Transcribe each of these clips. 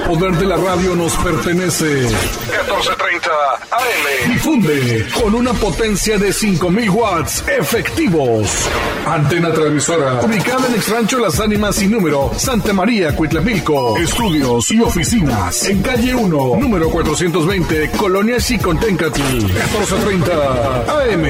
poder de la radio nos pertenece. 1430 AM. Difunde con una potencia de 5,000 watts efectivos. Antena transmisora. Ubicada en Exrancho Las Ánimas sin número, Santa María, Cuitlamilco. Estudios y oficinas. En calle 1, número 420, Colonia Xiconténcatl. 1430 AM.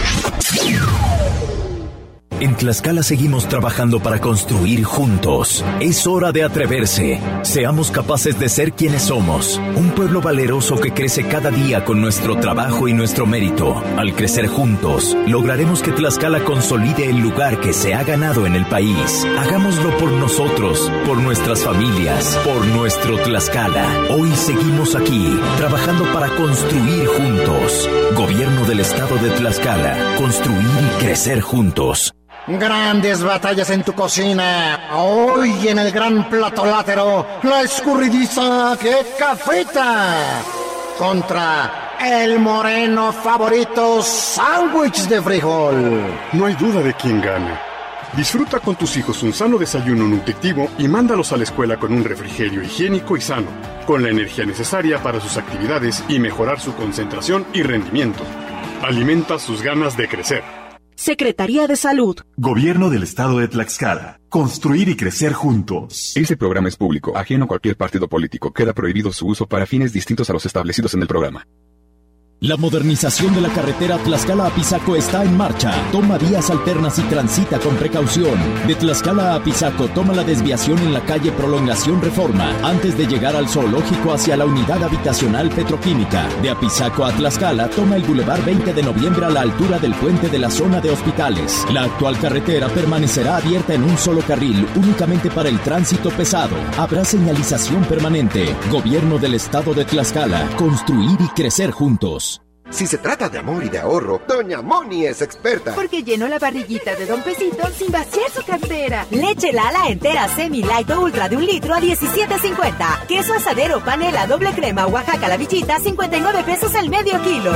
En Tlaxcala seguimos trabajando para construir juntos. Es hora de atreverse. Seamos capaces de ser quienes somos. Un pueblo valeroso que crece cada día con nuestro trabajo y nuestro mérito. Al crecer juntos, lograremos que Tlaxcala consolide el lugar que se ha ganado en el país. Hagámoslo por nosotros, por nuestras familias, por nuestro Tlaxcala. Hoy seguimos aquí, trabajando para construir juntos. Gobierno del Estado de Tlaxcala. Construir y crecer juntos. Grandes batallas en tu cocina. Hoy en el gran plato látero, la escurridiza que cafeta contra el moreno favorito sándwich de frijol. No hay duda de quién gana. Disfruta con tus hijos un sano desayuno nutritivo y mándalos a la escuela con un refrigerio higiénico y sano, con la energía necesaria para sus actividades y mejorar su concentración y rendimiento. Alimenta sus ganas de crecer. Secretaría de Salud. Gobierno del Estado de Tlaxcala. Construir y crecer juntos. Este programa es público, ajeno a cualquier partido político. Queda prohibido su uso para fines distintos a los establecidos en el programa. La modernización de la carretera Tlaxcala-Apizaco está en marcha. Toma vías alternas y transita con precaución. De Tlaxcala a Apizaco, toma la desviación en la calle Prolongación Reforma, antes de llegar al zoológico hacia la unidad habitacional petroquímica. De Apizaco a Tlaxcala, toma el Boulevard 20 de Noviembre a la altura del puente de la zona de hospitales. La actual carretera permanecerá abierta en un solo carril, únicamente para el tránsito pesado. Habrá señalización permanente. Gobierno del Estado de Tlaxcala. Construir y crecer juntos. Si se trata de amor y de ahorro, Doña Moni es experta. Porque llenó la barriguita de Don Pesito sin vaciar su cartera. Leche Lala entera semi light o ultra de 1 litro a $17.50. Queso asadero panela doble crema Oaxaca la Villita, 59 pesos el medio kilo.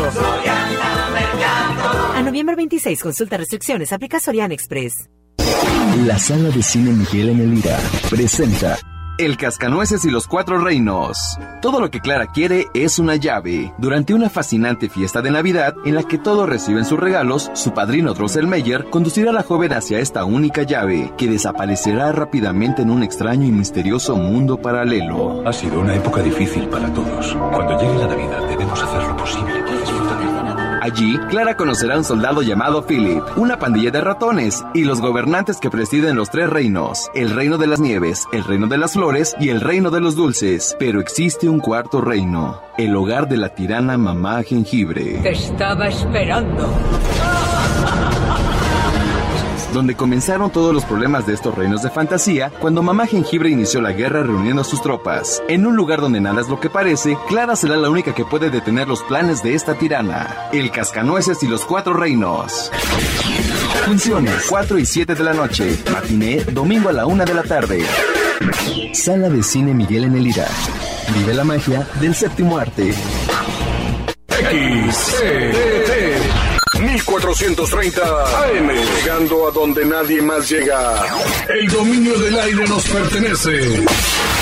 A noviembre 26, consulta restricciones, aplica Soriana Express. La Sala de Cine Miguel en Elira presenta El Cascanueces y los Cuatro Reinos. Todo lo que Clara quiere es una llave. Durante una fascinante fiesta de Navidad, en la que todos reciben sus regalos, su padrino Drosselmeyer conducirá a la joven hacia esta única llave, que desaparecerá rápidamente en un extraño y misterioso mundo paralelo. Ha sido una época difícil para todos. Cuando llegue la Navidad debemos hacer lo posible por disfrutar. Allí, Clara conocerá a un soldado llamado Philip, una pandilla de ratones y los gobernantes que presiden los 3 reinos: el reino de las nieves, el reino de las flores y el reino de los dulces. Pero existe un cuarto reino, el hogar de la tirana Mamá Jengibre. Te estaba esperando. Donde comenzaron todos los problemas de estos reinos de fantasía cuando Mamá Jengibre inició la guerra reuniendo a sus tropas. En un lugar donde nada es lo que parece, Clara será la única que puede detener los planes de esta tirana. El Cascanueces y los Cuatro Reinos. Funciones 4 y 7 de la noche. Matiné, domingo a la 1 de la tarde. Sala de Cine Miguel en Elira. Vive la magia del séptimo arte. XCT 1430 AM, llegando a donde nadie más llega. El dominio del aire nos pertenece.